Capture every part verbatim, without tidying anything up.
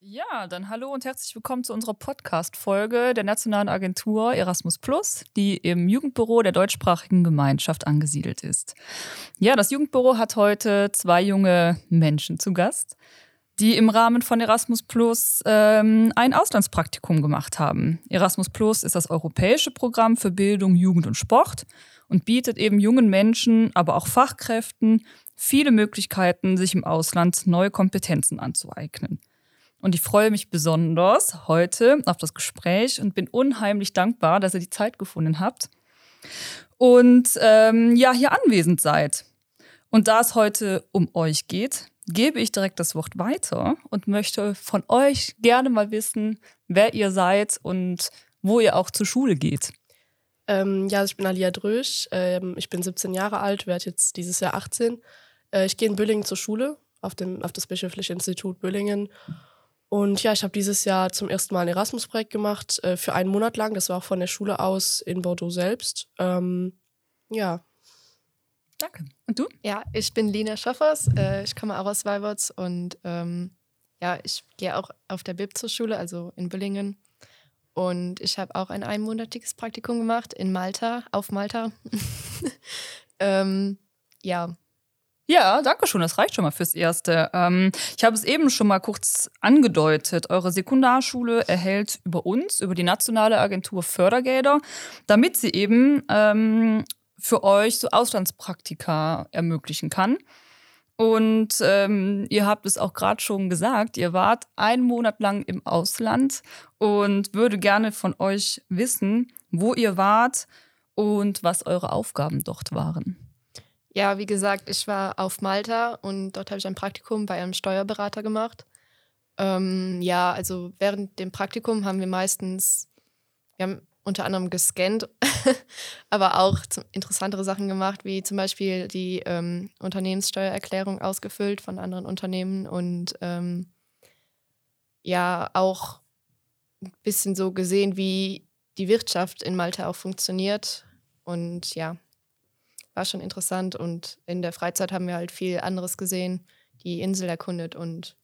Ja, dann hallo und herzlich willkommen zu unserer Podcast-Folge der Nationalen Agentur Erasmus Plus, die im Jugendbüro der deutschsprachigen Gemeinschaft angesiedelt ist. Ja, das Jugendbüro hat heute zwei junge Menschen zu Gast, die im Rahmen von Erasmus Plus ähm, ein Auslandspraktikum gemacht haben. Erasmus Plus ist das europäische Programm für Bildung, Jugend und Sport und bietet eben jungen Menschen, aber auch Fachkräften viele Möglichkeiten, sich im Ausland neue Kompetenzen anzueignen. Und ich freue mich besonders heute auf das Gespräch und bin unheimlich dankbar, dass ihr die Zeit gefunden habt und ähm, ja, hier anwesend seid. Und da es heute um euch geht, gebe ich direkt das Wort weiter und möchte von euch gerne mal wissen, wer ihr seid und wo ihr auch zur Schule geht. Ähm, ja, also ich bin Alia Drösch, ähm, ich bin siebzehn Jahre alt, werde jetzt dieses Jahr achtzehn. Äh, ich gehe in Büllingen zur Schule, auf, den, auf das Bischöfliche Institut Büllingen. Und ja, ich habe dieses Jahr zum ersten Mal ein Erasmus-Projekt gemacht, äh, für einen Monat lang. Das war auch von der Schule aus in Bordeaux selbst. Ähm, ja. Danke. Und du? Ja, ich bin Lina Schoffers, äh, ich komme auch aus Weiberts und ähm, ja, ich gehe auch auf der B I B zur Schule, also in Büllingen. Und ich habe auch ein einmonatiges Praktikum gemacht in Malta, auf Malta. ähm, ja. Ja, danke schön. Das reicht schon mal fürs Erste. Ähm, ich habe es eben schon mal kurz angedeutet. Eure Sekundarschule erhält über uns, über die Nationale Agentur Fördergelder, damit sie eben ähm, für euch so Auslandspraktika ermöglichen kann. Und ähm, ihr habt es auch gerade schon gesagt, ihr wart einen Monat lang im Ausland und würde gerne von euch wissen, wo ihr wart und was eure Aufgaben dort waren. Ja, wie gesagt, ich war auf Malta und dort habe ich ein Praktikum bei einem Steuerberater gemacht. Ähm, ja, also während dem Praktikum haben wir meistens, wir haben unter anderem gescannt, aber auch zum, interessantere Sachen gemacht, wie zum Beispiel die ähm, Unternehmenssteuererklärung ausgefüllt von anderen Unternehmen und ähm, ja, auch ein bisschen so gesehen, wie die Wirtschaft in Malta auch funktioniert und ja, war schon interessant und in der Freizeit haben wir halt viel anderes gesehen, die Insel erkundet und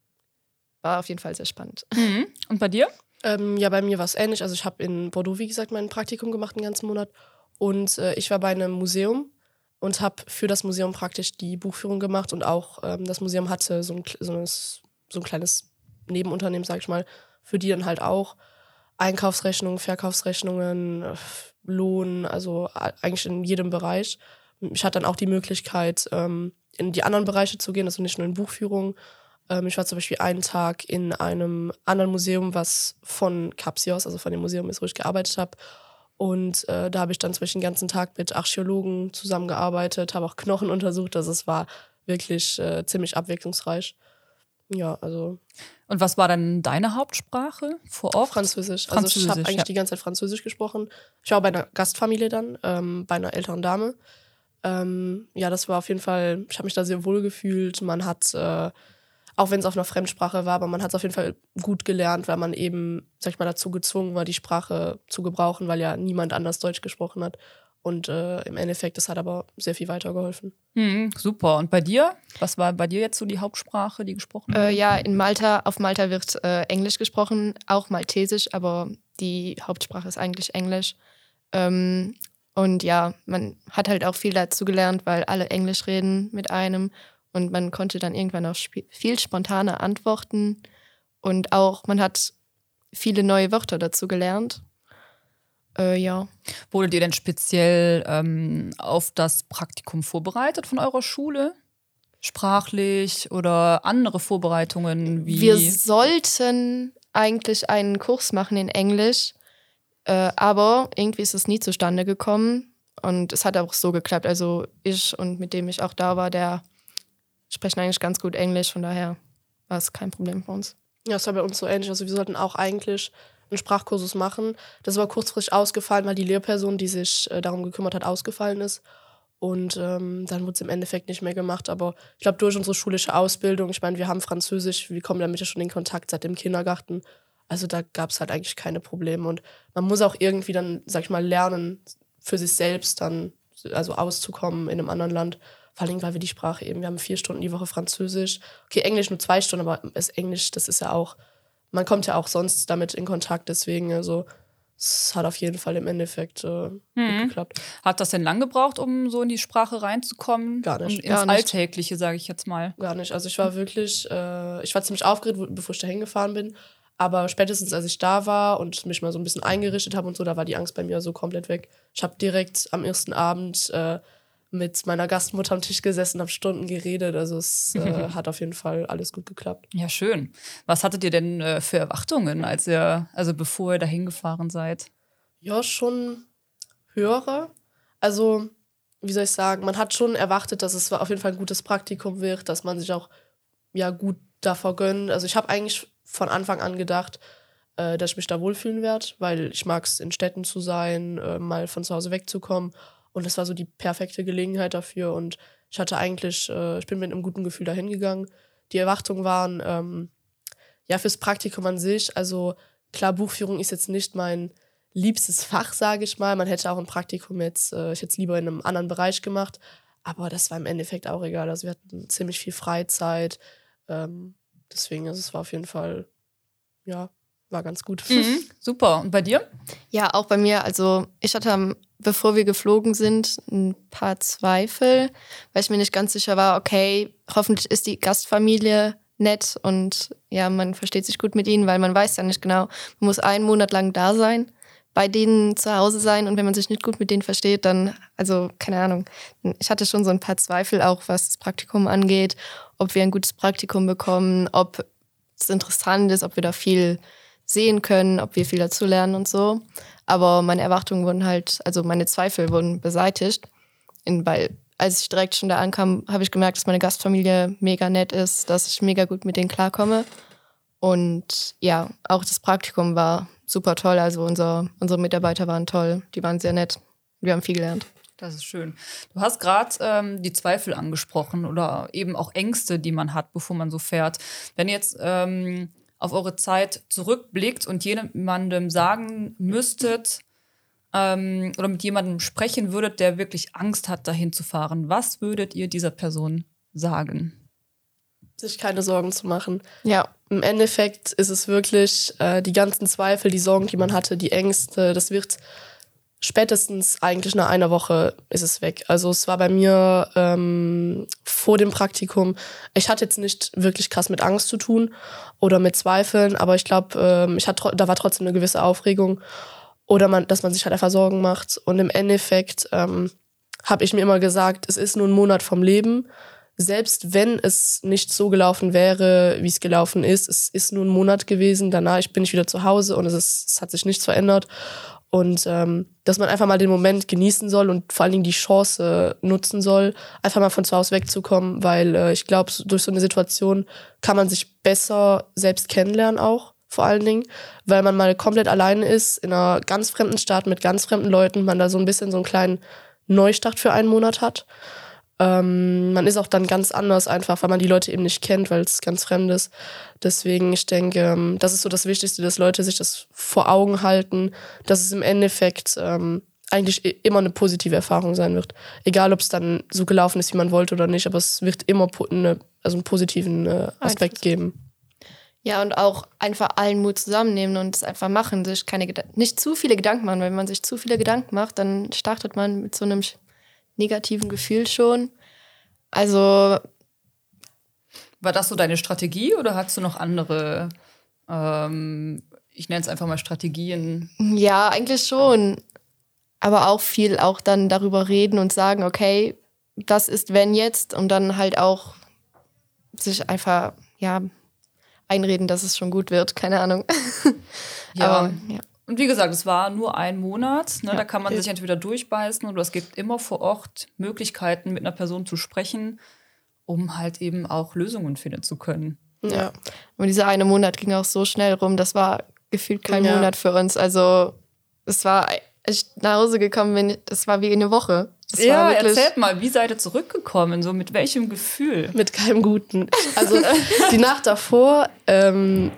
war auf jeden Fall sehr spannend. Mhm. Und bei dir? Ähm, ja, bei mir war es ähnlich. Also ich habe in Bordeaux, wie gesagt, mein Praktikum gemacht, einen ganzen Monat. Und äh, ich war bei einem Museum und habe für das Museum praktisch die Buchführung gemacht. Und auch ähm, das Museum hatte so ein, so, ein, so ein kleines Nebenunternehmen, sag ich mal, für die dann halt auch Einkaufsrechnungen, Verkaufsrechnungen, Lohn, also eigentlich in jedem Bereich. Ich hatte dann auch die Möglichkeit, ähm, in die anderen Bereiche zu gehen, also nicht nur in Buchführung. Ähm, ich war zum Beispiel einen Tag in einem anderen Museum, was von Capsios, also von dem Museum ist, wo ich gearbeitet habe. Und äh, da habe ich dann zum Beispiel den ganzen Tag mit Archäologen zusammengearbeitet, habe auch Knochen untersucht. Also es war wirklich äh, ziemlich abwechslungsreich. Ja, also. Und was war dann deine Hauptsprache vor Ort? Französisch. Französisch. Also ich habe eigentlich ja. die ganze Zeit Französisch gesprochen. Ich war bei einer Gastfamilie dann, ähm, bei einer älteren Dame. Ähm, ja, das war auf jeden Fall, ich habe mich da sehr wohl gefühlt. Man hat, äh, auch wenn es auf einer Fremdsprache war, aber man hat es auf jeden Fall gut gelernt, weil man eben, sag ich mal, dazu gezwungen war, die Sprache zu gebrauchen, weil ja niemand anders Deutsch gesprochen hat. Und äh, im Endeffekt, das hat aber sehr viel weitergeholfen. Hm, super. Und bei dir? Was war bei dir jetzt so die Hauptsprache, die gesprochen wurde? Äh, ja, in Malta, auf Malta wird äh, Englisch gesprochen, auch Maltesisch, aber die Hauptsprache ist eigentlich Englisch. Ähm, und ja, man hat halt auch viel dazu gelernt, weil alle Englisch reden mit einem und man konnte dann irgendwann auch sp- viel spontaner antworten und auch man hat viele neue Wörter dazu gelernt. Äh, ja. Wurdet ihr denn speziell ähm, auf das Praktikum vorbereitet von eurer Schule? Sprachlich oder andere Vorbereitungen wie? Wir sollten eigentlich einen Kurs machen in Englisch, äh, aber irgendwie ist es nie zustande gekommen und es hat auch so geklappt. Also ich und mit dem ich auch da war, der sprechen eigentlich ganz gut Englisch, von daher war es kein Problem für uns. Ja, es war bei uns so ähnlich. Also wir sollten auch eigentlich einen Sprachkursus machen. Das ist aber kurzfristig ausgefallen, weil die Lehrperson, die sich äh, darum gekümmert hat, ausgefallen ist. Und ähm, dann wurde es im Endeffekt nicht mehr gemacht. Aber ich glaube, durch unsere schulische Ausbildung, ich meine, wir haben Französisch, wir kommen damit ja schon in Kontakt seit dem Kindergarten. Also da gab es halt eigentlich keine Probleme. Und man muss auch irgendwie dann, sag ich mal, lernen, für sich selbst dann also auszukommen in einem anderen Land. Vor allem, weil wir die Sprache eben, wir haben vier Stunden die Woche Französisch. Okay, Englisch nur zwei Stunden, aber das Englisch, das ist ja auch, man kommt ja auch sonst damit in Kontakt, deswegen, also es hat auf jeden Fall im Endeffekt äh, Mhm. gut geklappt. Hat das denn lang gebraucht, um so in die Sprache reinzukommen? Gar nicht. Und ins Gar nicht. Alltägliche, sage ich jetzt mal. Gar nicht. Also ich war wirklich, äh, ich war ziemlich aufgeregt, wo- bevor ich da hingefahren bin. Aber spätestens, als ich da war und mich mal so ein bisschen eingerichtet habe und so, da war die Angst bei mir so komplett weg. Ich habe direkt am ersten Abend äh, mit meiner Gastmutter am Tisch gesessen, habe Stunden geredet. Also es äh, hat auf jeden Fall alles gut geklappt. Ja, schön. Was hattet ihr denn äh, für Erwartungen, als ihr, also bevor ihr da hingefahren seid? Ja, schon höhere. Also, wie soll ich sagen, man hat schon erwartet, dass es auf jeden Fall ein gutes Praktikum wird, dass man sich auch ja, gut davor gönnt. Also ich habe eigentlich von Anfang an gedacht, äh, dass ich mich da wohlfühlen werde, weil ich mag es, in Städten zu sein, äh, mal von zu Hause wegzukommen. Und das war so die perfekte Gelegenheit dafür. Und ich hatte eigentlich, äh, ich bin mit einem guten Gefühl dahin gegangen. Die Erwartungen waren, ähm, ja, fürs Praktikum an sich, also klar, Buchführung ist jetzt nicht mein liebstes Fach, sage ich mal. Man hätte auch ein Praktikum jetzt, äh, ich hätte es lieber in einem anderen Bereich gemacht. Aber das war im Endeffekt auch egal. Also wir hatten ziemlich viel Freizeit. Ähm, deswegen, also es war auf jeden Fall, ja, war ganz gut. Mhm. Super. Und bei dir? Ja, auch bei mir. Also ich hatte, am- bevor wir geflogen sind, ein paar Zweifel, weil ich mir nicht ganz sicher war, okay, hoffentlich ist die Gastfamilie nett und ja, man versteht sich gut mit ihnen, weil man weiß ja nicht genau, man muss einen Monat lang da sein, bei denen zu Hause sein und wenn man sich nicht gut mit denen versteht, dann, also keine Ahnung, ich hatte schon so ein paar Zweifel auch, was das Praktikum angeht, ob wir ein gutes Praktikum bekommen, ob es interessant ist, ob wir da viel sehen können, ob wir viel dazu lernen und so. Aber meine Erwartungen wurden halt, also meine Zweifel wurden beseitigt. In, weil, als ich direkt schon da ankam, habe ich gemerkt, dass meine Gastfamilie mega nett ist, dass ich mega gut mit denen klarkomme. Und ja, auch das Praktikum war super toll. Also unser, unsere Mitarbeiter waren toll, die waren sehr nett. Wir haben viel gelernt. Das ist schön. Du hast gerade ähm, die Zweifel angesprochen oder eben auch Ängste, die man hat, bevor man so fährt. Wenn ihr jetzt ähm, auf eure Zeit zurückblickt und jemandem sagen müsstet ähm, oder mit jemandem sprechen würdet, der wirklich Angst hat, dahin zu fahren, was würdet ihr dieser Person sagen? Sich keine Sorgen zu machen. Ja, Im Endeffekt ist es wirklich äh, die ganzen Zweifel, die Sorgen, die man hatte, die Ängste, das wird spätestens eigentlich nach einer Woche ist es weg. Also es war bei mir ähm, vor dem Praktikum, ich hatte jetzt nicht wirklich krass mit Angst zu tun oder mit Zweifeln, aber ich glaube, ähm, ich hatte, da war trotzdem eine gewisse Aufregung oder man, dass man sich halt einfach Sorgen macht. Und im Endeffekt ähm, habe ich mir immer gesagt, es ist nur ein Monat vom Leben. Selbst wenn es nicht so gelaufen wäre, wie es gelaufen ist, es ist nur ein Monat gewesen. Danach bin ich wieder zu Hause und es, ist, es hat sich nichts verändert. Und ähm, dass man einfach mal den Moment genießen soll und vor allen Dingen die Chance äh, nutzen soll, einfach mal von zu Hause wegzukommen, weil äh, ich glaube, durch so eine Situation kann man sich besser selbst kennenlernen auch, vor allen Dingen, weil man mal komplett alleine ist, in einer ganz fremden Stadt mit ganz fremden Leuten, man da so ein bisschen so einen kleinen Neustart für einen Monat hat. Ähm, man ist auch dann ganz anders einfach, weil man die Leute eben nicht kennt, weil es ganz fremd ist. Deswegen, ich denke, ähm, das ist so das Wichtigste, dass Leute sich das vor Augen halten, dass es im Endeffekt ähm, eigentlich i- immer eine positive Erfahrung sein wird. Egal, ob es dann so gelaufen ist, wie man wollte oder nicht, aber es wird immer po- eine, also einen positiven äh, Aspekt Einfluss. geben. Ja, und auch einfach allen Mut zusammennehmen und es einfach machen, sich keine Geda- nicht zu viele Gedanken machen, weil wenn man sich zu viele Gedanken macht, dann startet man mit so einem sch- negativen Gefühl schon. Also, War das so deine Strategie oder hast du noch andere, ähm, ich nenne es einfach mal Strategien? ja, eigentlich schon. Aber auch viel auch dann darüber reden und sagen, okay, das ist wenn jetzt und dann halt auch sich einfach, ja, einreden, dass es schon gut wird, keine Ahnung. Ja. Aber, ja. Und wie gesagt, es war nur ein Monat. Ne? Ja. Da kann man sich entweder durchbeißen oder es gibt immer vor Ort Möglichkeiten, mit einer Person zu sprechen, um halt eben auch Lösungen finden zu können. Ja. Und dieser eine Monat ging auch so schnell rum, das war gefühlt kein Ja. Monat für uns. Also es war, als ich nach Hause gekommen bin, das war wie eine Woche. Das Ja, war wirklich, erzählt mal, wie seid ihr zurückgekommen? So mit welchem Gefühl? Mit keinem Guten. Also die Nacht davor, ähm,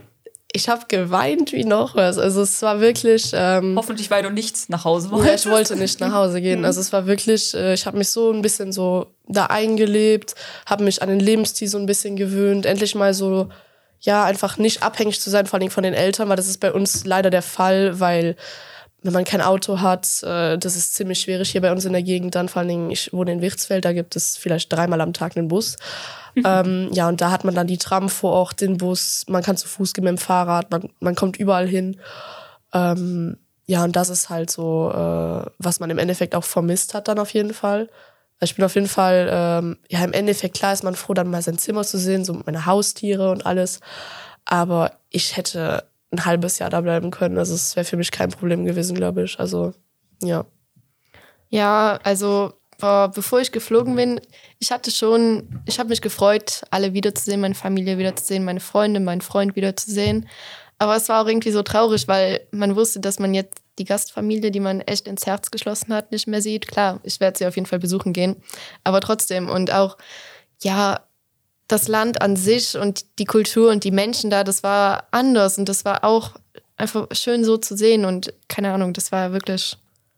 ich habe geweint wie noch was. Also es war wirklich... Ähm, Hoffentlich, weil du nicht nach Hause wolltest. Ja, ich wollte nicht nach Hause gehen. Also es war wirklich, äh, ich habe mich so ein bisschen so da eingelebt, habe mich an den Lebensstil so ein bisschen gewöhnt, endlich mal so, ja, einfach nicht abhängig zu sein, vor allem von den Eltern, weil das ist bei uns leider der Fall, weil wenn man kein Auto hat, äh, das ist ziemlich schwierig hier bei uns in der Gegend dann, vor allen Dingen, ich wohne in Wirtsfeld, da gibt es vielleicht dreimal am Tag einen Bus. ähm, ja, und da hat man dann die Tram vor Ort, den Bus, man kann zu Fuß gehen mit dem Fahrrad, man, man kommt überall hin. Ähm, ja, und das ist halt so, äh, was man im Endeffekt auch vermisst hat dann auf jeden Fall. Ich bin auf jeden Fall, ähm, ja, im Endeffekt, klar ist man froh, dann mal sein Zimmer zu sehen, so meine Haustiere und alles. Aber ich hätte ein halbes Jahr da bleiben können. Also es wäre für mich kein Problem gewesen, glaube ich. Also, ja. Ja, also äh, bevor ich geflogen bin, ich hatte schon, ich habe mich gefreut, alle wiederzusehen, meine Familie wiederzusehen, meine Freunde, meinen Freund wiederzusehen. Aber es war auch irgendwie so traurig, weil man wusste, dass man jetzt die Gastfamilie, die man echt ins Herz geschlossen hat, nicht mehr sieht. Klar, ich werde sie auf jeden Fall besuchen gehen. Aber trotzdem und auch, ja, das Land an sich und die Kultur und die Menschen da, das war anders und das war auch einfach schön so zu sehen und keine Ahnung, das war wirklich,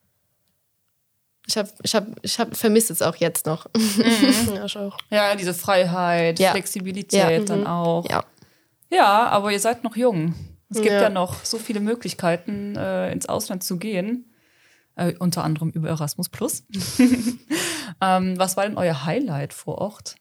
ich habe ich hab, ich hab vermisst es auch jetzt noch. Mhm. Ja, ich auch. Ja, diese Freiheit, Ja. Flexibilität Ja. dann Mhm. auch. Ja. Ja, aber ihr seid noch jung. Es gibt ja, Ja. noch so viele Möglichkeiten, äh, ins Ausland zu gehen. Äh, unter anderem über Erasmus Plus. ähm, was war denn euer Highlight vor Ort?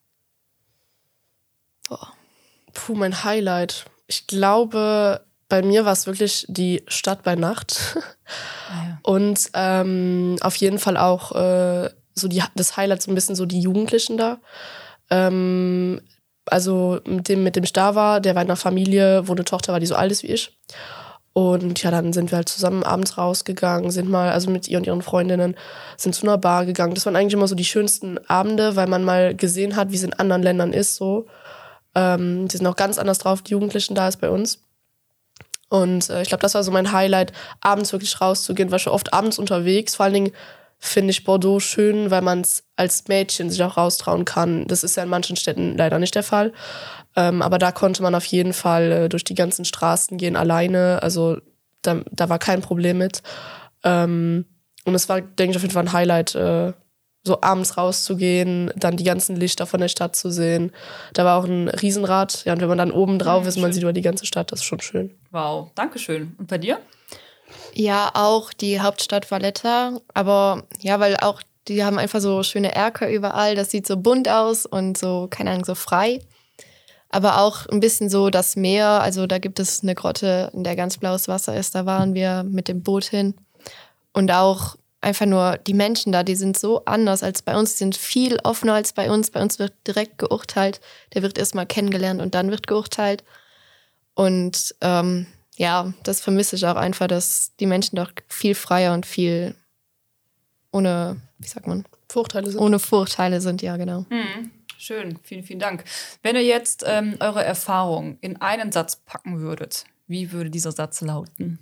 Boah. Puh, mein Highlight. Ich glaube, bei mir war es wirklich die Stadt bei Nacht. Ah, ja. Und ähm, auf jeden Fall auch äh, so die, das Highlight so ein bisschen so die Jugendlichen da. Ähm, also mit dem, mit dem ich da war, der war in einer Familie, wo eine Tochter war, die so alt ist wie ich. Und ja, dann sind wir halt zusammen abends rausgegangen, sind mal, also mit ihr und ihren Freundinnen, sind zu einer Bar gegangen. Das waren eigentlich immer so die schönsten Abende, weil man mal gesehen hat, wie es in anderen Ländern ist, so. Ähm, die sind auch ganz anders drauf, die Jugendlichen da als bei uns. Und äh, ich glaube, das war so mein Highlight, abends wirklich rauszugehen, weil ich war oft abends unterwegs. Vor allen Dingen finde ich Bordeaux schön, weil man es als Mädchen sich auch raustrauen kann. Das ist ja in manchen Städten leider nicht der Fall. Ähm, aber da konnte man auf jeden Fall äh, durch die ganzen Straßen gehen, alleine. Also da, da war kein Problem mit. Ähm, und es war, denke ich, auf jeden Fall ein Highlight, äh, so abends rauszugehen, dann die ganzen Lichter von der Stadt zu sehen. Da war auch ein Riesenrad. Ja, und wenn man dann oben drauf Mhm, ist, man schön. sieht über die ganze Stadt, das ist schon schön. Wow, danke schön. Und bei dir? Ja, auch die Hauptstadt Valletta, aber ja, weil auch die haben einfach so schöne Erker überall, das sieht so bunt aus und so, keine Ahnung, so frei. Aber auch ein bisschen so das Meer, also da gibt es eine Grotte, in der ganz blaues Wasser ist, da waren wir mit dem Boot hin. Und auch einfach nur die Menschen da, die sind so anders als bei uns, die sind viel offener als bei uns. Bei uns wird direkt geurteilt, der wird erstmal kennengelernt und dann wird geurteilt. Und ähm, ja, das vermisse ich auch einfach, dass die Menschen doch viel freier und viel ohne, wie sagt man, Vorteile sind. ohne Vorurteile sind, ja, genau. Mhm. Schön, vielen, vielen Dank. Wenn ihr jetzt ähm, eure Erfahrung in einen Satz packen würdet, wie würde dieser Satz lauten?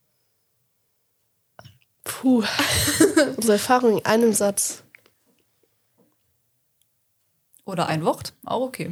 Puh. Unsere Erfahrung in einem Satz. Oder ein Wort? Auch okay.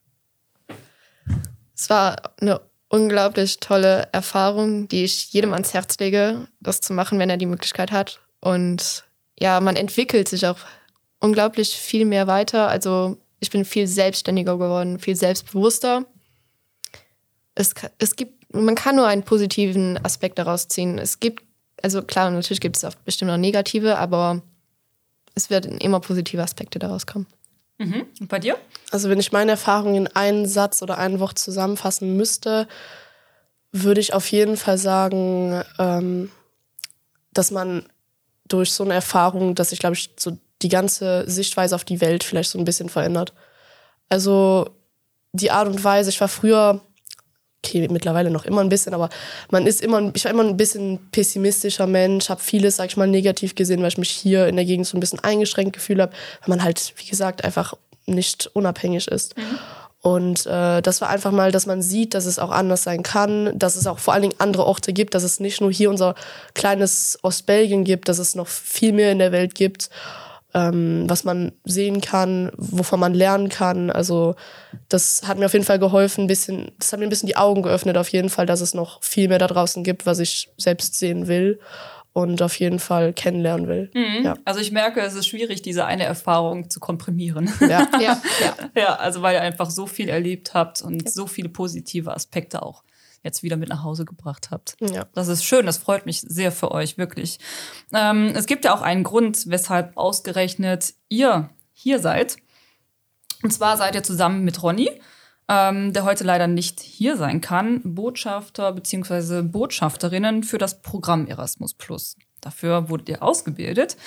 Es war eine unglaublich tolle Erfahrung, die ich jedem ans Herz lege, das zu machen, wenn er die Möglichkeit hat. Und ja, man entwickelt sich auch unglaublich viel mehr weiter. Also ich bin viel selbstständiger geworden, viel selbstbewusster. Es, es gibt, man kann nur einen positiven Aspekt daraus ziehen. Es gibt, also klar, natürlich gibt es auch bestimmt noch negative, aber es werden immer positive Aspekte daraus kommen. Mhm. Und bei dir? Also wenn ich meine Erfahrung in einen Satz oder ein Wort zusammenfassen müsste, würde ich auf jeden Fall sagen, ähm, dass man durch so eine Erfahrung, dass sich, glaube ich, so die ganze Sichtweise auf die Welt vielleicht so ein bisschen verändert. Also die Art und Weise, ich war früher, okay, mittlerweile noch immer ein bisschen, aber man ist immer, ich war immer ein bisschen pessimistischer Mensch, habe vieles, sag ich mal, negativ gesehen, weil ich mich hier in der Gegend so ein bisschen eingeschränkt gefühlt habe, weil man halt, wie gesagt, einfach nicht unabhängig ist. Mhm. Und äh, das war einfach mal, dass man sieht, dass es auch anders sein kann, dass es auch vor allen Dingen andere Orte gibt, dass es nicht nur hier unser kleines Ostbelgien gibt, dass es noch viel mehr in der Welt gibt. ähm, was man sehen kann, wovon man lernen kann. Also das hat mir auf jeden Fall geholfen, ein bisschen, das hat mir ein bisschen die Augen geöffnet auf jeden Fall, dass es noch viel mehr da draußen gibt, was ich selbst sehen will und auf jeden Fall kennenlernen will. Mhm. Ja. Also ich merke, es ist schwierig, diese eine Erfahrung zu komprimieren. Ja, Ja, ja. Ja, also weil ihr einfach so viel erlebt habt und Ja. so viele positive Aspekte auch jetzt wieder mit nach Hause gebracht habt. ja. Das ist schön, das freut mich sehr für euch, wirklich. Ähm, es gibt ja auch einen Grund, weshalb ausgerechnet ihr hier seid. Und zwar seid ihr zusammen mit Ronny, ähm, der heute leider nicht hier sein kann, Botschafter bzw. Botschafterinnen für das Programm Erasmus Plus. Dafür wurdet ihr ausgebildet.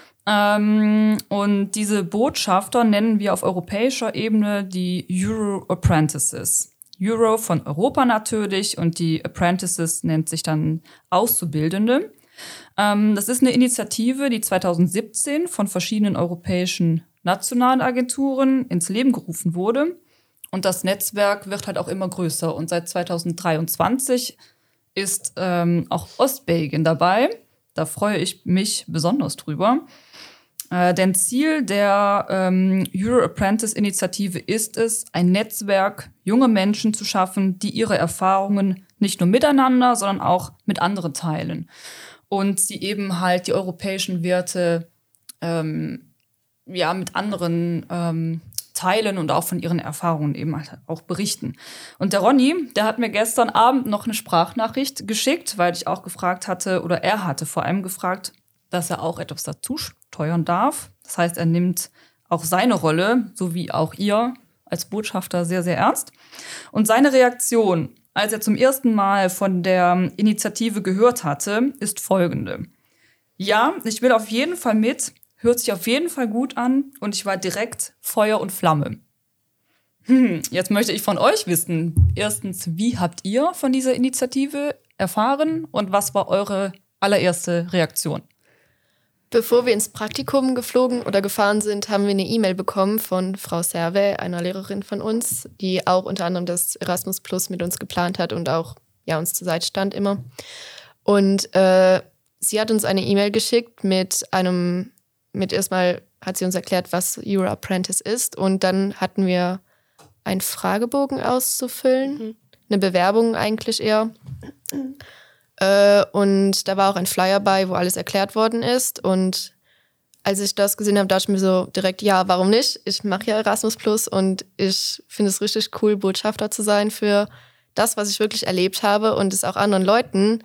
Ähm, und diese Botschafter nennen wir auf europäischer Ebene die Euro Apprentices. Euro von Europa natürlich und die Apprentices nennt sich dann Auszubildende. Ähm, das ist eine Initiative, die zwanzig siebzehn von verschiedenen europäischen nationalen Agenturen ins Leben gerufen wurde. Und das Netzwerk wird halt auch immer größer. Und seit zwanzig dreiundzwanzig ist ähm, auch Ostbelgien dabei. Da freue ich mich besonders drüber. Äh, denn Ziel der ähm, Euro Apprentice-Initiative ist es, ein Netzwerk junge Menschen zu schaffen, die ihre Erfahrungen nicht nur miteinander, sondern auch mit anderen teilen. Und sie eben halt die europäischen Werte ähm, ja, mit anderen ähm, teilen und auch von ihren Erfahrungen eben halt auch berichten. Und der Ronny, der hat mir gestern Abend noch eine Sprachnachricht geschickt, weil ich auch gefragt hatte, oder er hatte vor allem gefragt, dass er auch etwas dazu steuern darf. Das heißt, er nimmt auch seine Rolle, so wie auch ihr als Botschafter, sehr, sehr ernst. Und seine Reaktion, als er zum ersten Mal von der Initiative gehört hatte, ist folgende. Ja, ich will auf jeden Fall mit, hört sich auf jeden Fall gut an und ich war direkt Feuer und Flamme. Hm, jetzt möchte ich von euch wissen, erstens, wie habt ihr von dieser Initiative erfahren und was war eure allererste Reaktion? Bevor wir ins Praktikum geflogen oder gefahren sind, haben wir eine E-Mail bekommen von Frau Serve, einer Lehrerin von uns, die auch unter anderem das Erasmus Plus mit uns geplant hat und auch ja, uns zur Seite stand immer. Und äh, sie hat uns eine E-Mail geschickt mit einem, mit erstmal hat sie uns erklärt, was Euro Apprentice ist. Und dann hatten wir einen Fragebogen auszufüllen, mhm. eine Bewerbung eigentlich eher. Äh, und da war auch ein Flyer bei, wo alles erklärt worden ist. Und als ich das gesehen habe, dachte ich mir so direkt, ja, warum nicht? Ich mache ja Erasmus Plus und ich finde es richtig cool, Botschafter zu sein für das, was ich wirklich erlebt habe und es auch anderen Leuten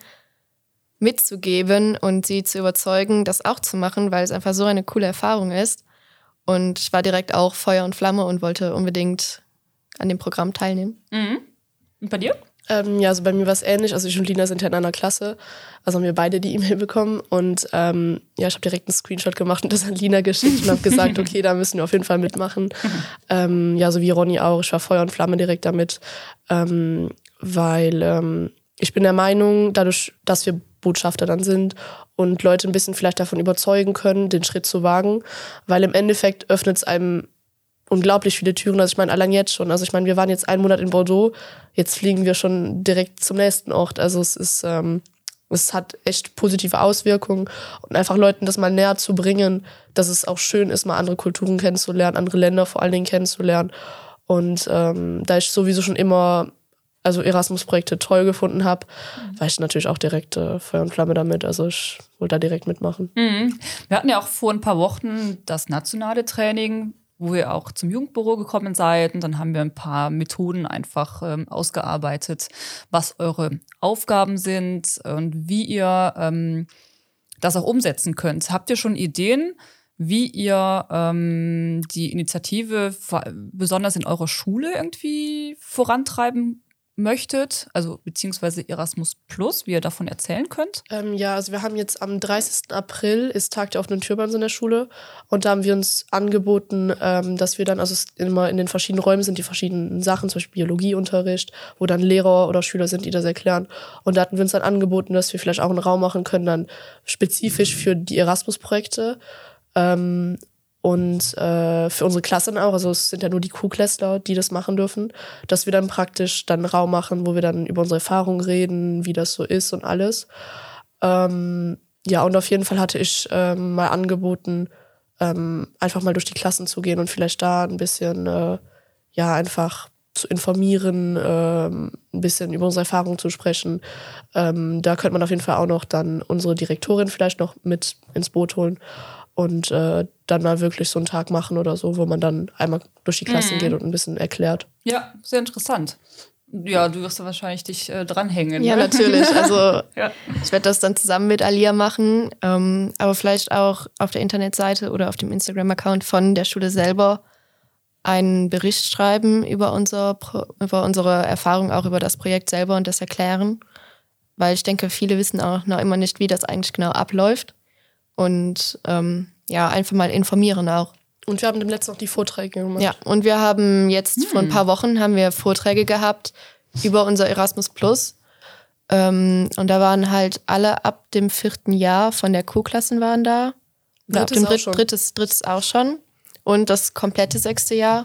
mitzugeben und sie zu überzeugen, das auch zu machen, weil es einfach so eine coole Erfahrung ist. Und ich war direkt auch Feuer und Flamme und wollte unbedingt an dem Programm teilnehmen. Mhm. Und bei dir? Ähm, ja, also bei mir war es ähnlich. Also ich und Lina sind ja in einer Klasse. Also haben wir beide die E-Mail bekommen. Und ähm, ja, ich habe direkt einen Screenshot gemacht und das an Lina geschickt und habe gesagt, okay, da müssen wir auf jeden Fall mitmachen. ähm, ja, so wie Ronny auch. Ich war Feuer und Flamme direkt damit. Ähm, weil ähm, ich bin der Meinung, dadurch, dass wir Botschafter dann sind und Leute ein bisschen vielleicht davon überzeugen können, den Schritt zu wagen. Weil im Endeffekt öffnet es einem unglaublich viele Türen. Also ich meine, allein jetzt schon. Also ich meine, wir waren jetzt einen Monat in Bordeaux, jetzt fliegen wir schon direkt zum nächsten Ort. Also es ist, ähm, es hat echt positive Auswirkungen und einfach Leuten das mal näher zu bringen, dass es auch schön ist, mal andere Kulturen kennenzulernen, andere Länder vor allen Dingen kennenzulernen. Und ähm, da ich sowieso schon immer also Erasmus-Projekte toll gefunden habe, mhm. war ich natürlich auch direkt äh, Feuer und Flamme damit. Also ich wollte da direkt mitmachen. Mhm. Wir hatten ja auch vor ein paar Wochen das nationale Training, wo ihr auch zum Jugendbüro gekommen seid. Und dann haben wir ein paar Methoden einfach ähm, ausgearbeitet, was eure Aufgaben sind und wie ihr ähm, das auch umsetzen könnt. Habt ihr schon Ideen, wie ihr ähm, die Initiative besonders in eurer Schule irgendwie vorantreiben möchtet, also beziehungsweise Erasmus Plus, wie ihr davon erzählen könnt? Ähm, ja, also wir haben jetzt am dreißigsten April ist Tag der offenen Tür bei uns in der Schule und da haben wir uns angeboten, ähm, dass wir dann, also es immer in den verschiedenen Räumen sind die verschiedenen Sachen, zum Beispiel Biologieunterricht, wo dann Lehrer oder Schüler sind, die das erklären und da hatten wir uns dann angeboten, dass wir vielleicht auch einen Raum machen können, dann spezifisch für die Erasmus-Projekte ähm, und äh, für unsere Klasse dann auch, also es sind ja nur die Q-Klässler, die das machen dürfen, dass wir dann praktisch dann einen Raum machen, wo wir dann über unsere Erfahrungen reden, wie das so ist und alles. Ähm, ja, und auf jeden Fall hatte ich ähm, mal angeboten, ähm, einfach mal durch die Klassen zu gehen und vielleicht da ein bisschen, äh, ja, einfach zu informieren, ähm, ein bisschen über unsere Erfahrungen zu sprechen. Ähm, da könnte man auf jeden Fall auch noch dann unsere Direktorin vielleicht noch mit ins Boot holen und äh, dann mal wirklich so einen Tag machen oder so, wo man dann einmal durch die Klassen mhm. geht und ein bisschen erklärt. Ja, sehr interessant. Ja, du wirst da wahrscheinlich dich äh, dranhängen. Ja, ne? natürlich. Also ja. ich werde das dann zusammen mit Alia machen, ähm, aber vielleicht auch auf der Internetseite oder auf dem Instagram-Account von der Schule selber einen Bericht schreiben über, unser Pro- über unsere Erfahrung, auch über das Projekt selber und das erklären. Weil ich denke, viele wissen auch noch immer nicht, wie das eigentlich genau abläuft. Und ähm, ja, einfach mal informieren auch. Und wir haben dem letzten auch die Vorträge gemacht. Ja, und wir haben jetzt hm. vor ein paar Wochen haben wir Vorträge gehabt über unser Erasmus Plus. Ähm, und da waren halt alle ab dem vierten Jahr von der Q-Klassen waren da. Oder ab dem dritt, drittes, drittes auch schon. Und das komplette sechste Jahr.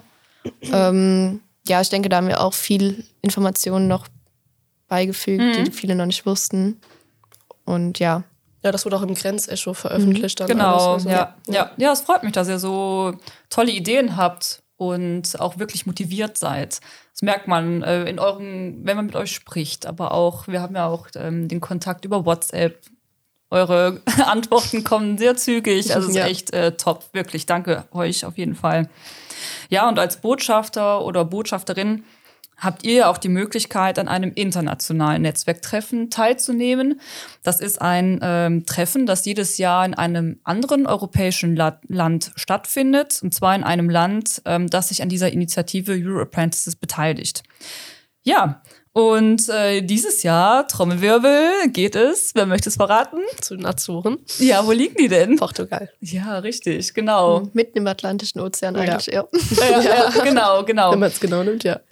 ähm, ja, ich denke, da haben wir auch viel Informationen noch beigefügt, mhm. die viele noch nicht wussten. Und ja. Ja, das wurde auch im Grenzecho veröffentlicht. Dann genau, alles, also, ja. Ja. ja, es freut mich, dass ihr so tolle Ideen habt und auch wirklich motiviert seid. Das merkt man äh, in euren, wenn man mit euch spricht, aber auch, wir haben ja auch ähm, den Kontakt über WhatsApp. Eure Antworten kommen sehr zügig, also es ist ja. echt äh, top, wirklich, danke euch auf jeden Fall. Ja, und als Botschafter oder Botschafterin habt ihr ja auch die Möglichkeit, an einem internationalen Netzwerktreffen teilzunehmen. Das ist ein ähm, Treffen, das jedes Jahr in einem anderen europäischen La- Land stattfindet, und zwar in einem Land, ähm, das sich an dieser Initiative Euro Apprentices beteiligt. Ja, und äh, dieses Jahr, Trommelwirbel, geht es, wer möchte es verraten? Zu den Azoren. Ja, wo liegen die denn? Portugal. Ja, richtig, genau. Mhm, mitten im Atlantischen Ozean eigentlich, ja. ja. ja, ja, genau, genau. Wenn man es genau nimmt, ja.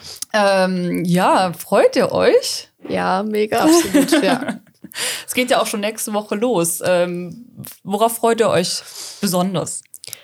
Ähm, ja, freut ihr euch? Ja, mega. Absolut, ja. Es geht ja auch schon nächste Woche los. Ähm, worauf freut ihr euch besonders?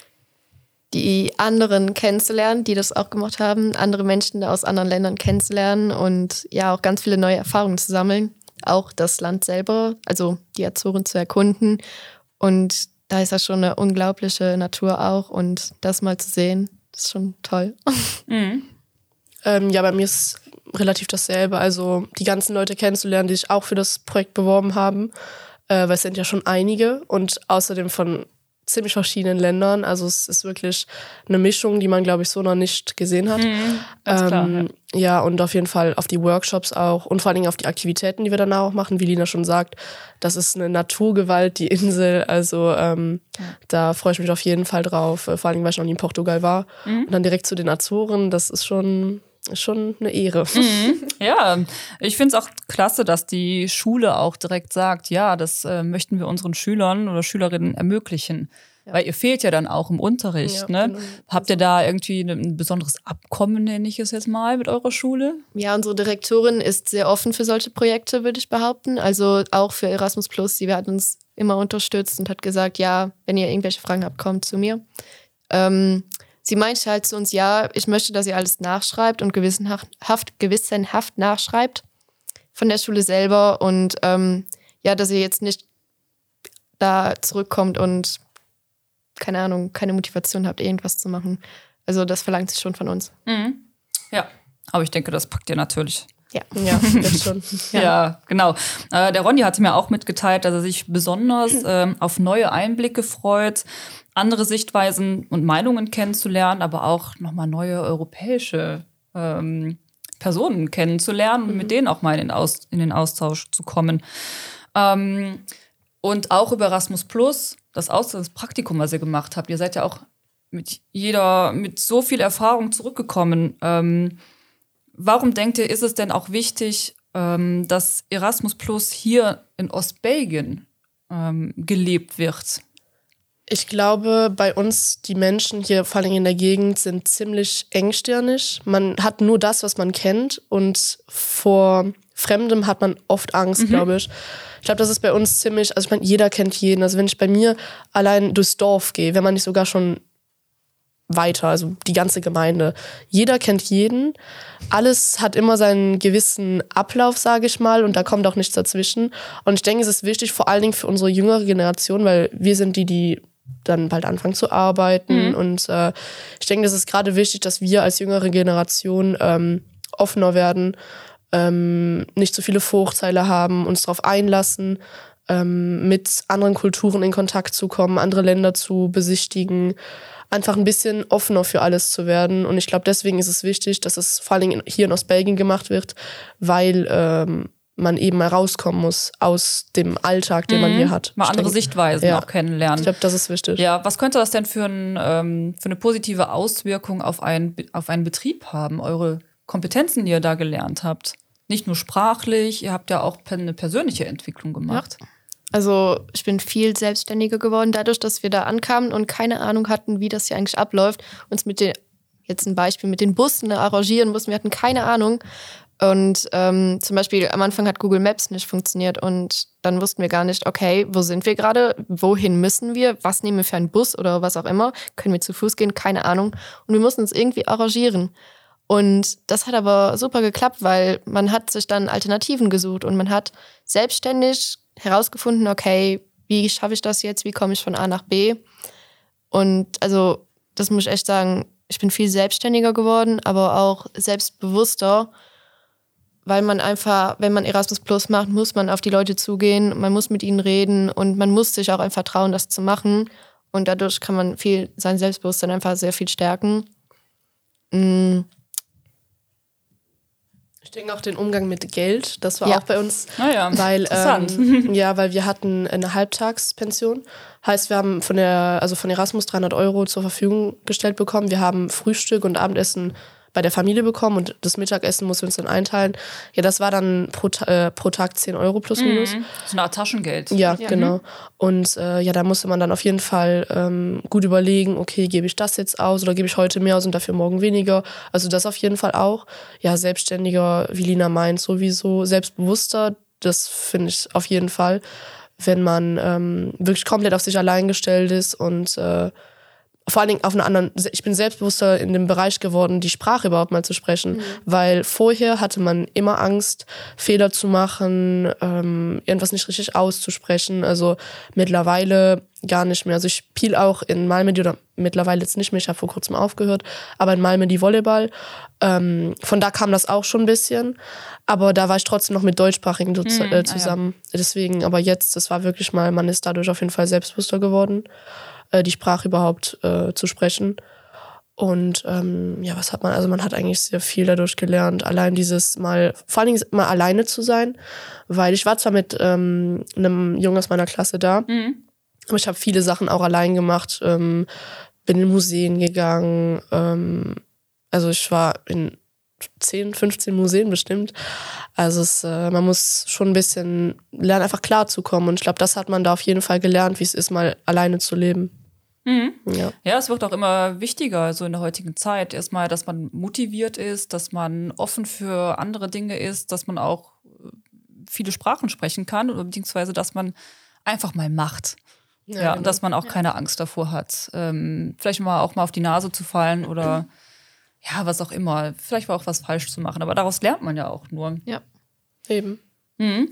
Die anderen kennenzulernen, die das auch gemacht haben, andere Menschen aus anderen Ländern kennenzulernen und ja auch ganz viele neue Erfahrungen zu sammeln. Auch das Land selber, also die Azoren zu erkunden. Und da ist ja schon eine unglaubliche Natur auch, und das mal zu sehen, das ist schon toll. Mhm. Ähm, ja, bei mir ist relativ dasselbe. Also die ganzen Leute kennenzulernen, die sich auch für das Projekt beworben haben, äh, weil es sind ja schon einige und außerdem von ziemlich verschiedenen Ländern. Also es ist wirklich eine Mischung, die man, glaube ich, so noch nicht gesehen hat. Mhm, ganz ähm, klar, ja. ja, und auf jeden Fall auf die Workshops auch und vor allen Dingen auf die Aktivitäten, die wir danach auch machen. Wie Lina schon sagt, das ist eine Naturgewalt, die Insel. Also ähm, ja. da freue ich mich auf jeden Fall drauf. Vor allen Dingen, weil ich noch nie in Portugal war. Mhm. Und dann direkt zu den Azoren, das ist schon... Ist schon eine Ehre. Mhm. Ja, ich finde es auch klasse, dass die Schule auch direkt sagt, ja, das äh, möchten wir unseren Schülern oder Schülerinnen ermöglichen. Ja. Weil ihr fehlt ja dann auch im Unterricht. Ja, ne? Genau. Habt ihr da irgendwie ein besonderes Abkommen, nenne ich es jetzt mal, mit eurer Schule? Ja, unsere Direktorin ist sehr offen für solche Projekte, würde ich behaupten. Also auch für Erasmus Plus. Sie hat uns immer unterstützt und hat gesagt, ja, wenn ihr irgendwelche Fragen habt, kommt zu mir. Ähm, Sie meinte halt zu uns, ja, ich möchte, dass ihr alles nachschreibt und gewissenhaft, gewissenhaft nachschreibt von der Schule selber und ähm, ja, dass ihr jetzt nicht da zurückkommt und keine Ahnung, keine Motivation habt, irgendwas zu machen. Also das verlangt sich schon von uns. Mhm. Ja, aber ich denke, das packt ihr natürlich. Ja, ja, das schon. Ja, ja genau. Äh, der Ronny hatte mir auch mitgeteilt, dass er sich besonders ähm, auf neue Einblicke freut, andere Sichtweisen und Meinungen kennenzulernen, aber auch nochmal neue europäische ähm, Personen kennenzulernen und mhm. mit denen auch mal in den, Aus- in den Austausch zu kommen. Ähm, und auch über Erasmus Plus, das Auslandspraktikum, was ihr gemacht habt. Ihr seid ja auch mit jeder, mit so viel Erfahrung zurückgekommen. Ähm, warum denkt ihr, ist es denn auch wichtig, ähm, dass Erasmus Plus hier in Ostbelgien ähm, gelebt wird? Ich glaube, bei uns, die Menschen hier, vor allem in der Gegend, sind ziemlich engstirnig. Man hat nur das, was man kennt, und vor Fremdem hat man oft Angst, mhm. glaube ich. Ich glaube, das ist bei uns ziemlich, also ich meine, jeder kennt jeden. Also wenn ich bei mir allein durchs Dorf gehe, wenn man nicht sogar schon weiter, also die ganze Gemeinde. Jeder kennt jeden. Alles hat immer seinen gewissen Ablauf, sage ich mal, und da kommt auch nichts dazwischen. Und ich denke, es ist wichtig, vor allen Dingen für unsere jüngere Generation, weil wir sind die, die dann bald anfangen zu arbeiten. Mhm. Und äh, ich denke, das ist gerade wichtig, dass wir als jüngere Generation ähm, offener werden, ähm, nicht so viele Vorurteile haben, uns darauf einlassen, ähm, mit anderen Kulturen in Kontakt zu kommen, andere Länder zu besichtigen, einfach ein bisschen offener für alles zu werden. Und ich glaube, deswegen ist es wichtig, dass es vor allem hier in Ostbelgien gemacht wird, weil ähm, man eben mal rauskommen muss aus dem Alltag, den Mhm. man hier hat. Mal Ich andere denke, Sichtweisen ja. auch kennenlernen. Ich glaube, das ist wichtig. Ja, was könnte das denn für, ein, ähm, für eine positive Auswirkung auf, ein, auf einen Betrieb haben, eure Kompetenzen, die ihr da gelernt habt? Nicht nur sprachlich, ihr habt ja auch eine persönliche Entwicklung gemacht. Ja. Also ich bin viel selbstständiger geworden, dadurch, dass wir da ankamen und keine Ahnung hatten, wie das hier eigentlich abläuft. Uns mit den, jetzt ein Beispiel, mit den Bussen arrangieren mussten. Wir hatten keine Ahnung. Und ähm, zum Beispiel am Anfang hat Google Maps nicht funktioniert und dann wussten wir gar nicht, okay, wo sind wir gerade, wohin müssen wir, was nehmen wir für einen Bus oder was auch immer, können wir zu Fuß gehen, keine Ahnung. Und wir mussten uns irgendwie arrangieren. Und das hat aber super geklappt, weil man hat sich dann Alternativen gesucht und man hat selbstständig herausgefunden, okay, wie schaffe ich das jetzt, wie komme ich von A nach B? Und also das muss ich echt sagen, ich bin viel selbstständiger geworden, aber auch selbstbewusster, weil man einfach, wenn man Erasmus Plus macht, muss man auf die Leute zugehen, man muss mit ihnen reden und man muss sich auch einfach trauen, das zu machen. Und dadurch kann man viel sein Selbstbewusstsein einfach sehr viel stärken. Mhm. Ich denke auch den Umgang mit Geld, das war Ja. auch bei uns, Naja, weil interessant. ähm, ja, weil wir hatten eine Halbtagspension, heißt wir haben von der also von Erasmus dreihundert Euro zur Verfügung gestellt bekommen. Wir haben Frühstück und Abendessen bei der Familie bekommen und das Mittagessen mussten wir uns dann einteilen. Ja, das war dann pro, Ta- äh, pro Tag zehn Euro plus minus. Mhm. So eine Art Taschengeld. Ja, Ja. genau. Und äh, ja, da musste man dann auf jeden Fall ähm, gut überlegen, okay, gebe ich das jetzt aus oder gebe ich heute mehr aus und dafür morgen weniger. Also das auf jeden Fall auch. Ja, selbstständiger, wie Lina meint, sowieso. Selbstbewusster, das finde ich auf jeden Fall, wenn man ähm, wirklich komplett auf sich allein gestellt ist und äh, vor allen Dingen auf einer anderen, ich bin selbstbewusster in dem Bereich geworden, die Sprache überhaupt mal zu sprechen, mhm. weil vorher hatte man immer Angst, Fehler zu machen, ähm, irgendwas nicht richtig auszusprechen, also mittlerweile gar nicht mehr. Also ich spiele auch in Malmedy oder mittlerweile jetzt nicht mehr, ich habe vor kurzem aufgehört, aber in Malmedy Volleyball, ähm, von da kam das auch schon ein bisschen, aber da war ich trotzdem noch mit Deutschsprachigen Mhm, äh, zusammen, ah ja. Deswegen, aber jetzt, das war wirklich mal, man ist dadurch auf jeden Fall selbstbewusster geworden, die Sprache überhaupt äh, zu sprechen. Und ähm, ja, was hat man? Also man hat eigentlich sehr viel dadurch gelernt. Allein dieses mal, vor allen Dingen mal alleine zu sein, weil ich war zwar mit ähm, einem Jungen aus meiner Klasse da, mhm. aber ich habe viele Sachen auch allein gemacht. Ähm, bin in Museen gegangen. Ähm, also ich war in zehn, fünfzehn Museen bestimmt. Also es, äh, man muss schon ein bisschen lernen, einfach klarzukommen. Und ich glaube, das hat man da auf jeden Fall gelernt, wie es ist, mal alleine zu leben. Mhm. Ja. ja, es wird auch immer wichtiger, so in der heutigen Zeit. Erstmal, dass man motiviert ist, dass man offen für andere Dinge ist, dass man auch viele Sprachen sprechen kann, oder beziehungsweise, dass man einfach mal macht. Ja, ja genau. Dass man auch keine Angst davor hat. Ähm, vielleicht mal auch mal auf die Nase zu fallen oder mhm. ja, was auch immer. Vielleicht war auch was falsch zu machen, aber daraus lernt man ja auch nur. Ja, eben. Mhm.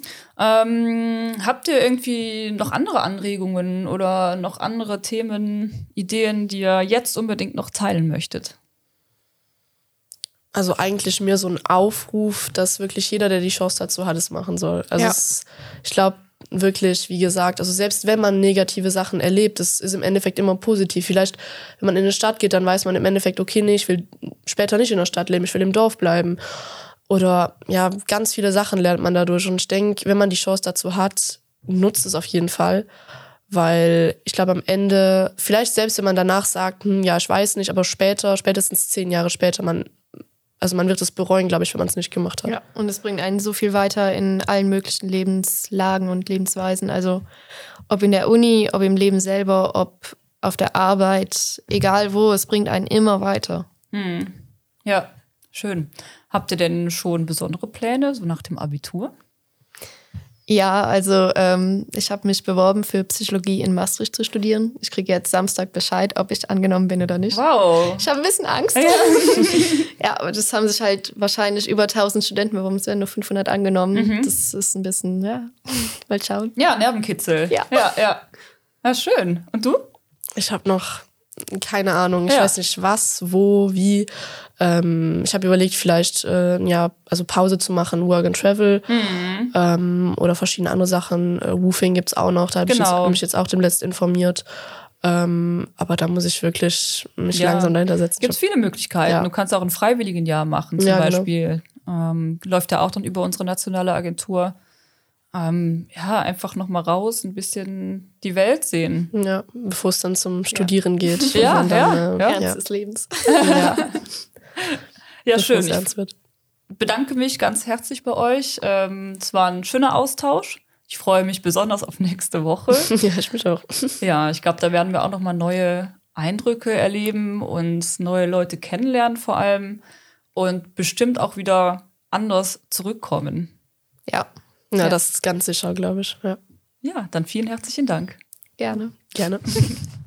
Ähm, habt ihr irgendwie noch andere Anregungen oder noch andere Themen, Ideen, die ihr jetzt unbedingt noch teilen möchtet? Also eigentlich mehr so ein Aufruf, dass wirklich jeder, der die Chance dazu hat, es machen soll. Also ja. es, ich glaube wirklich, wie gesagt, also selbst wenn man negative Sachen erlebt, das ist im Endeffekt immer positiv. Vielleicht, wenn man in eine Stadt geht, dann weiß man im Endeffekt, okay, nee, ich will später nicht in der Stadt leben, ich will im Dorf bleiben. Oder ja, ganz viele Sachen lernt man dadurch. Und ich denke, wenn man die Chance dazu hat, nutzt es auf jeden Fall. Weil ich glaube, am Ende, vielleicht selbst wenn man danach sagt, hm, ja, ich weiß nicht, aber später, spätestens zehn Jahre später, man, also man wird es bereuen, glaube ich, wenn man es nicht gemacht hat. Ja, und es bringt einen so viel weiter in allen möglichen Lebenslagen und Lebensweisen. Also ob in der Uni, ob im Leben selber, ob auf der Arbeit, egal wo, es bringt einen immer weiter. Hm. Ja, schön. Habt ihr denn schon besondere Pläne, so nach dem Abitur? Ja, also ähm, ich habe mich beworben für Psychologie in Maastricht zu studieren. Ich kriege jetzt Samstag Bescheid, ob ich angenommen bin oder nicht. Wow. Ich habe ein bisschen Angst. Ja. ja, aber das haben sich halt wahrscheinlich über tausend Studenten beworben. Es werden nur fünfhundert angenommen. Mhm. Das ist ein bisschen, ja, mal schauen. Ja, Nervenkitzel. Ja. Ja, ja. Ja, schön. Und du? Ich habe noch keine Ahnung. Ich Ja. weiß nicht was, wo, wie. Ähm, ich habe überlegt, vielleicht äh, ja, also Pause zu machen, Work and Travel Mhm. ähm, oder verschiedene andere Sachen. Äh, Woofing gibt's auch noch. Da habe ich jetzt, Genau. hab mich jetzt auch demnächst informiert. Ähm, aber da muss ich wirklich mich Ja. langsam dahinter setzen. Gibt es viele Möglichkeiten. Ja. Du kannst auch ein Freiwilligenjahr machen, zum Ja, genau. Beispiel. Ähm, läuft ja auch dann über unsere nationale Agentur. Ähm, ja, einfach noch mal raus, ein bisschen die Welt sehen. Ja, bevor es dann zum Studieren geht. Ja, Und dann, ja, äh, ja. Ernst des Lebens. ja. Ja, bevor schön. es Ich ernst wird. bedanke mich ganz herzlich bei euch. Ähm, es war ein schöner Austausch. Ich freue mich besonders auf nächste Woche. Ja, ich mich auch. Ja, ich glaube, da werden wir auch noch mal neue Eindrücke erleben und neue Leute kennenlernen vor allem und bestimmt auch wieder anders zurückkommen. Ja, Ja, Ja. das ist ganz sicher, glaube ich. Ja, Ja, dann vielen herzlichen Dank. gerne. gerne.